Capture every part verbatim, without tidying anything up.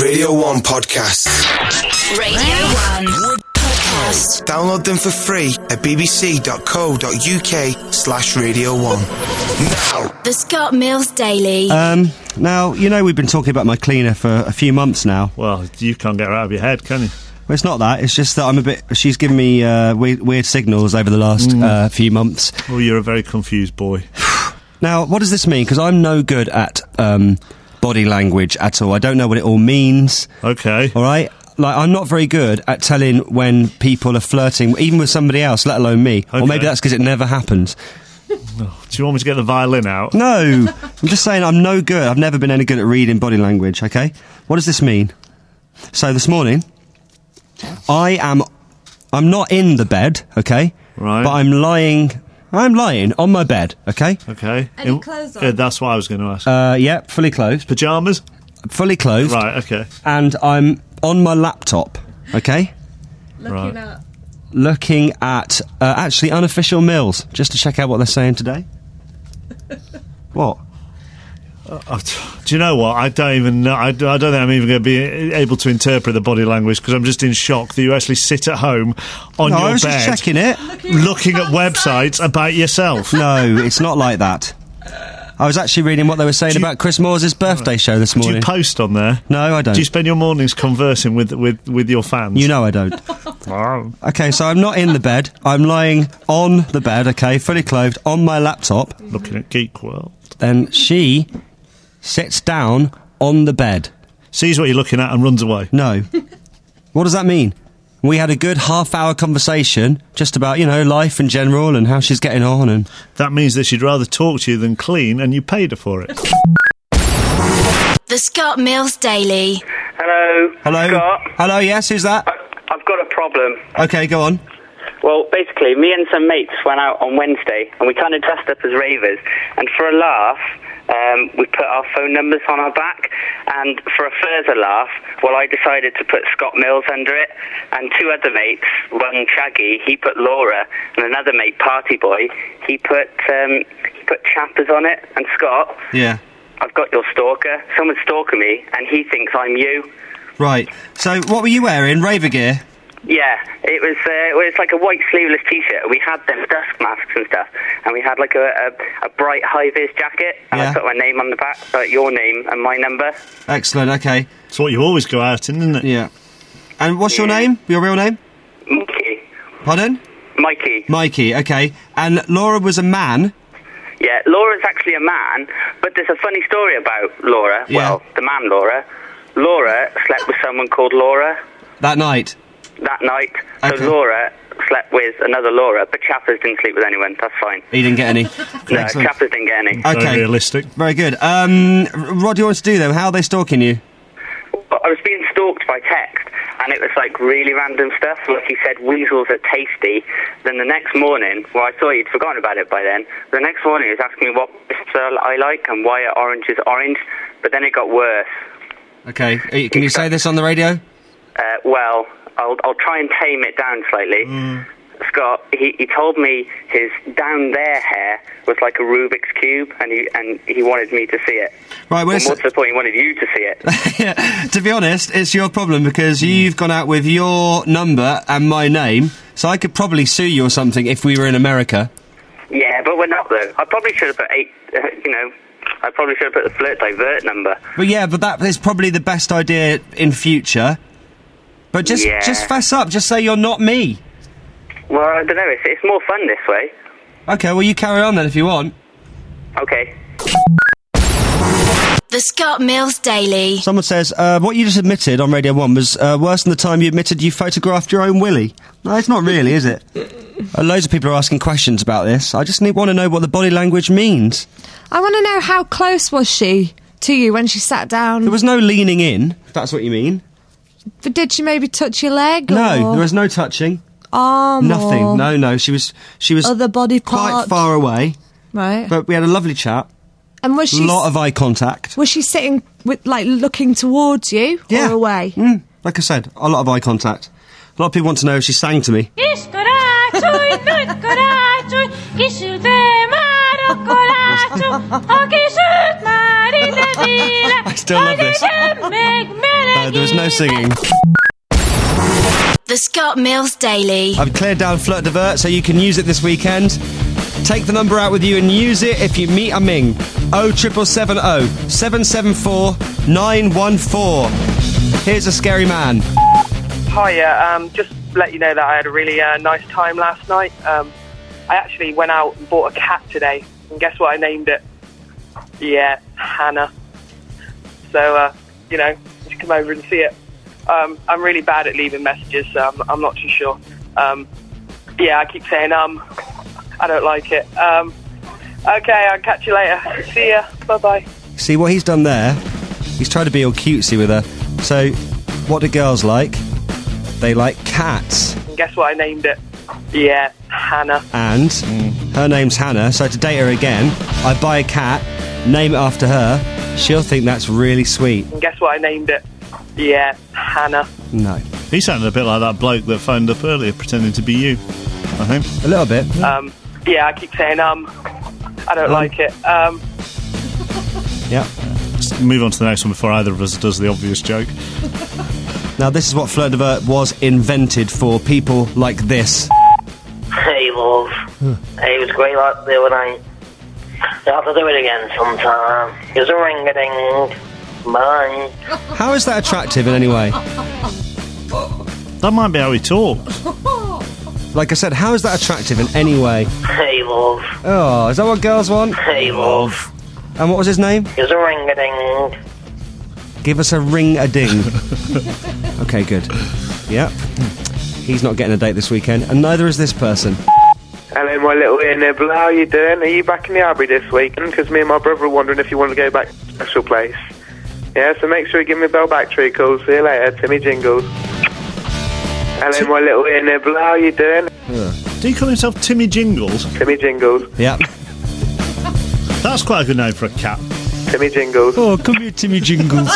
Radio one podcasts. Radio one podcasts. Download them for free at bbc.co.uk slash radio one. Now. The Scott Mills Daily. Um, now, you know we've been talking about my cleaner for a few months now. Well, you can't get her out of your head, can you? Well, it's not that. It's just that I'm a bit... She's given me uh, weird, weird signals over the last mm. uh, few months. Oh, you're a very confused boy. Now, what does this mean? Because I'm no good at um, body language at all. I don't know what it all means. Okay. All right? Like, I'm not very good at telling when people are flirting, even with somebody else, let alone me. Okay. Or maybe that's because it never happens. Oh, do you want me to get the violin out? No. I'm just saying I'm no good. I've never been any good at reading body language, okay? What does this mean? So, this morning, I am... I'm not in the bed, okay? Right. But I'm lying... I'm lying on my bed, okay? Okay. Any clothes on? Yeah, that's what I was going to ask. Uh, yeah, fully clothed. Pyjamas? Fully clothed. Right, okay. And I'm on my laptop, okay? Looking Right. at... Looking at, uh, actually, unofficial Mills, just to check out what they're saying today. What? Uh, do you know what? I don't even know. I, I don't think I'm even going to be able to interpret the body language because I'm just in shock that you actually sit at home on no, your I was bed just checking it. Looking, looking at websites about yourself. No, it's not like that. I was actually reading what they were saying Do you- about Chris Moore's birthday show this Do morning. you post on there? No, I don't. Do you spend your mornings conversing with, with, with your fans? You know I don't. Wow. Okay, so I'm not in the bed. I'm lying on the bed, okay, fully clothed, on my laptop. Looking at Geek World. Then she sits down on the bed. Sees what you're looking at and runs away. No. What does that mean? We had a good half-hour conversation just about, you know, life in general and how she's getting on and... That means that she'd rather talk to you than clean, and you paid her for it. The Scott Mills Daily. Hello. Hello? Scott. Hello, yes, who's that? I, I've got a problem. Okay, go on. Well, basically, me and some mates went out on Wednesday, and we kind of dressed up as ravers, and for a laugh, um, we put our phone numbers on our back, and for a further laugh, well, I decided to put Scott Mills under it, and two other mates, one Shaggy, he put Laura, and another mate, Party Boy, he put um, he put Chappers on it, and Scott, Yeah. I've got your stalker. Someone's stalking me, and he thinks I'm you. Right. So, what were you wearing? Raver gear? Yeah, it was uh, well, it's like a white sleeveless T-shirt. We had them dusk masks and stuff, and we had like a, a, a bright high-vis jacket, and Yeah. I put my name on the back, like your name and my number. Excellent, okay. It's what you always go out in, isn't it? Yeah. And what's your Yeah. name? Your real name? Mikey. Pardon? Mikey. Mikey, okay. And Laura was a man? Yeah, Laura's actually a man, but there's a funny story about Laura. Yeah. Well, the man Laura. Laura slept with someone called Laura That night? that night. So Okay. Laura slept with another Laura, but Chappers didn't sleep with anyone. That's fine. He didn't get any? No, Excellent. Chappers didn't get any. Okay. Very realistic. Very good. Um, what do you want to do, though? How are they stalking you? I was being stalked by text, and it was like really random stuff. Like he said, weasels are tasty. Then the next morning, well, I thought he'd forgotten about it by then. The next morning, he was asking me what biscuits I like and why orange is orange. But then it got worse. Okay. Uh, Can you say this on the radio? Uh, well, I'll I'll try and tame it down slightly. Mm. Scott, he, he told me his down there hair was like a Rubik's Cube, and he and he wanted me to see it. Right, well, And it's- what's the point? He wanted you to see it. Yeah, to be honest, it's your problem because you've gone out with your number and my name, so I could probably sue you or something if we were in America. Yeah, but we're not, though. I probably should have put eight, uh, you know, I probably should have put the flirt divert number. But yeah, but that is probably the best idea in future. But just Yeah. just fess up, just say you're not me. Well, I don't know, it's, it's more fun this way. Okay, well you carry on then if you want. Okay. The Scott Mills Daily. Someone says, uh, what you just admitted on Radio one was uh, worse than the time you admitted you photographed your own willy. No, it's not really, is it? Uh, loads of people are asking questions about this. I just need, want to know what the body language means. I want to know, how close was she to you when she sat down? There was no leaning in, if that's what you mean. But did she maybe touch your leg? No, or there was no touching. arm? Nothing. Or No, no. She was she was other body quite part? far away, Right. but we had a lovely chat. And was A she lot of eye contact. was she sitting with, like, looking towards you Yeah. or away? Mm, like I said, a lot of eye contact. A lot of people want to know if she sang to me. Iskoraatui, noitkoraatui, kisyltee maado, I still love this. No, there was no singing. The Scott Mills Daily. I've cleared down Flirt Divert so you can use it this weekend. Take the number out with you and use it if you meet a Ming. oh triple seven oh seven seven four nine one four. Here's a scary man. Hiya, um, just to let you know that I had a really uh, nice time last night. Um, I actually went out and bought a cat today, and guess what I named it? Yeah, Hannah. So, uh, you know, you should come over and see it. Um, I'm really bad at leaving messages, so I'm, I'm not too sure. Um, yeah, I keep saying, um, I don't like it. Um, okay, I'll catch you later. See ya. Bye-bye. See what he's done there? He's tried to be all cutesy with her. So, what do girls like? They like cats. And guess what I named it? Yeah, Hannah. And her name's Hannah, so to date her again, I buy a cat, name it after her, she'll think that's really sweet. And guess what I named it? Yeah, Hannah. No. He sounded a bit like that bloke that phoned up earlier pretending to be you, I think. A little bit. Um, yeah, I keep saying, um, I don't um. like it. Um, yeah. Let's move on to the next one before either of us does the obvious joke. Now, this is what Flirt Divert was invented for, people like this. Hey, love. Huh. Hey, it was great like the other night. You'll have to do it again sometime. Here's a ring-a-ding. Bye. How is that attractive in any way? That might be how he talks. Like I said, how is that attractive in any way? Hey, love. Oh, is that what girls want? Hey, love. And what was his name? Here's a ring-a-ding. Give us a ring-a-ding. Okay, good. Yep. He's not getting a date this weekend, and neither is this person. Hello, my little ear nibble. How are you doing? Are you back in the Abbey this weekend? Because me and my brother are wondering if you want to go back to a special place. Yeah, so make sure you give me a bell back, treacle. See you later, Timmy Jingles. Hello, my little ear nibble. How are you doing? Yeah. Do you call himself Timmy Jingles? Timmy Jingles. Yep. That's quite a good name for a cat. Timmy Jingles. Oh, come here, Timmy Jingles.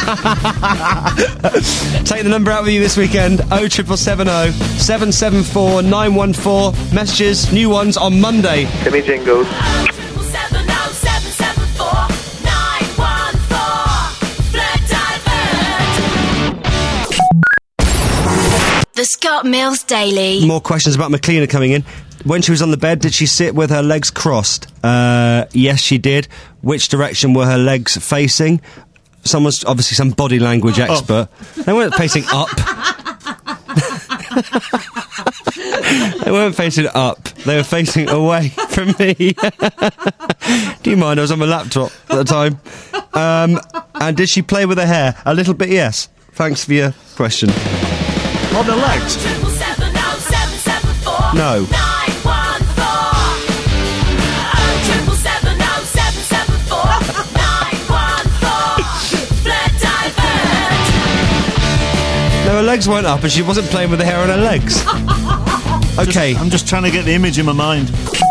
Take the number out with you this weekend. oh triple seven oh seven seven four nine one four. Messages, new ones on Monday. Timmy Jingles. The Scott Mills Daily. More questions about McLean are coming in. When she was on the bed, did she sit with her legs crossed? Uh, yes, she did. Which direction were her legs facing? Someone's obviously some body language expert. Oh. They weren't facing up. They weren't facing up. They were facing away from me. Do you mind? I was on my laptop at the time. Um, and did she play with her hair? A little bit, yes. Thanks for your question. On the legs? No. No, her legs weren't up and she wasn't playing with the hair on her legs. Okay. Just, I'm just trying to get the image in my mind.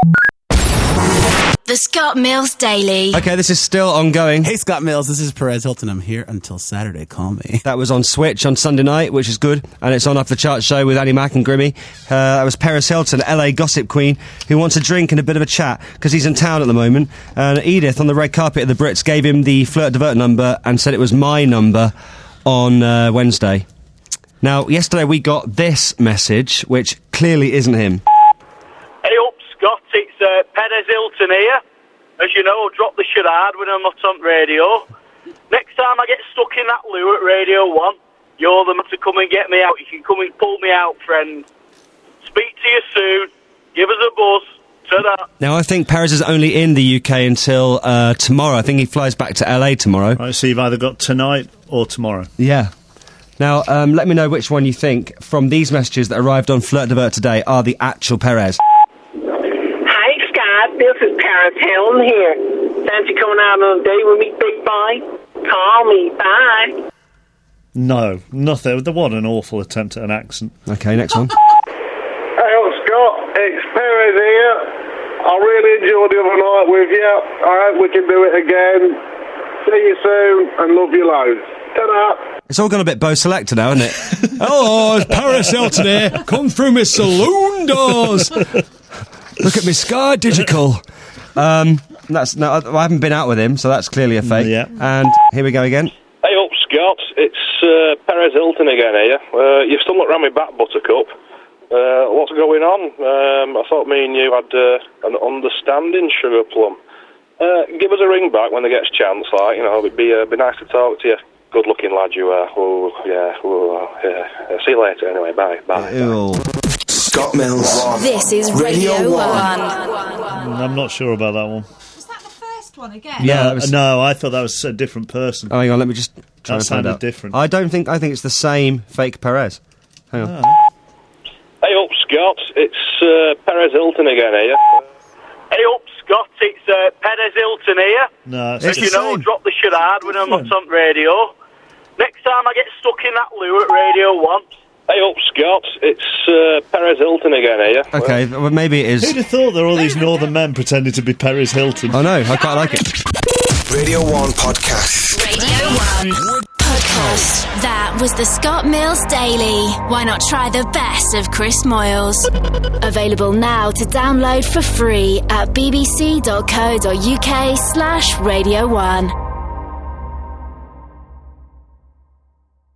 The Scott Mills Daily. Okay, this is still ongoing. Hey, Scott Mills, this is Perez Hilton. I'm here until Saturday. Call me. That was on Switch on Sunday night, which is good. And it's on Off the Chart show with Annie Mac and Grimmy. Uh, that was Perez Hilton, L A gossip queen, who wants a drink and a bit of a chat because he's in town at the moment. And Edith, on the red carpet of the Brits, gave him the Flirt Divert number and said it was my number on uh, Wednesday. Now, yesterday we got this message, which clearly isn't him. Hey up, Scott, it's uh, Perez Hilton here. As you know, I'll drop the charade when I'm not on radio. Next time I get stuck in that loo at Radio one, you're the man to come and get me out. You can come and pull me out, friend. Speak to you soon. Give us a buzz. Ta-da. Now, I think Perez is only in the U K until uh, tomorrow. I think he flies back to L A tomorrow. Right, so you've either got tonight or tomorrow. Yeah. Now, um, let me know which one you think from these messages that arrived on Flirt Divert today are the actual Perez. Hi, Scott. This is Perez Hilton here. Fancy coming out on a date with me, big boy? Call me. Bye. No, nothing. What an awful attempt at an accent. Okay, next one. Hey, up, Scott. It's Perez here. I really enjoyed the other night with you. I hope we can do it again. See you soon and love you loads. Ta-da. It's all gone a bit Bo Selector now, isn't it? Hello, it's Paris Hilton here. Come through my saloon doors. Look at me Sky Digital. Um, That's no, I, I haven't been out with him, so that's clearly a fake. Yeah. And here we go again. Hey up, Scott. It's uh, Perez Hilton again here. Uh, you've still not ran me back, Buttercup. Uh, what's going on? Um, I thought me and you had uh, an understanding, Sugar Plum. Uh, give us a ring back when they get a chance, like, you know, it'd be, uh, be nice to talk to you. Good-looking lad you are. Oh, yeah, oh, yeah. See you later, anyway. Bye, bye. Ew. Scott Mills. This is Radio, Radio One. Mm, I'm not sure about that one. First one again. Yeah, no, that was- no, I thought that was a different person. Oh, hang on, let me just try That and find sounded out. different. I don't think. I think it's the same fake Perez. Hang on. Hey up, Scott. It's uh, Perez Hilton again here. Hey up, Scott. It's uh, Perez Hilton here. No, it's As the you know, same. drop the charade when I'm not Different. on radio. Next time I get stuck in that loo at Radio One. Hey up, Scott. It's uh, Perez Hilton again here. Okay, well, maybe it is. Who'd have thought there were all these northern men pretending to be Perez Hilton? I know. I quite like it. Radio one podcast. Radio One podcast. That was the Scott Mills Daily. Why not try the best of Chris Moyles? Available now to download for free at bbc.co.uk slash Radio One.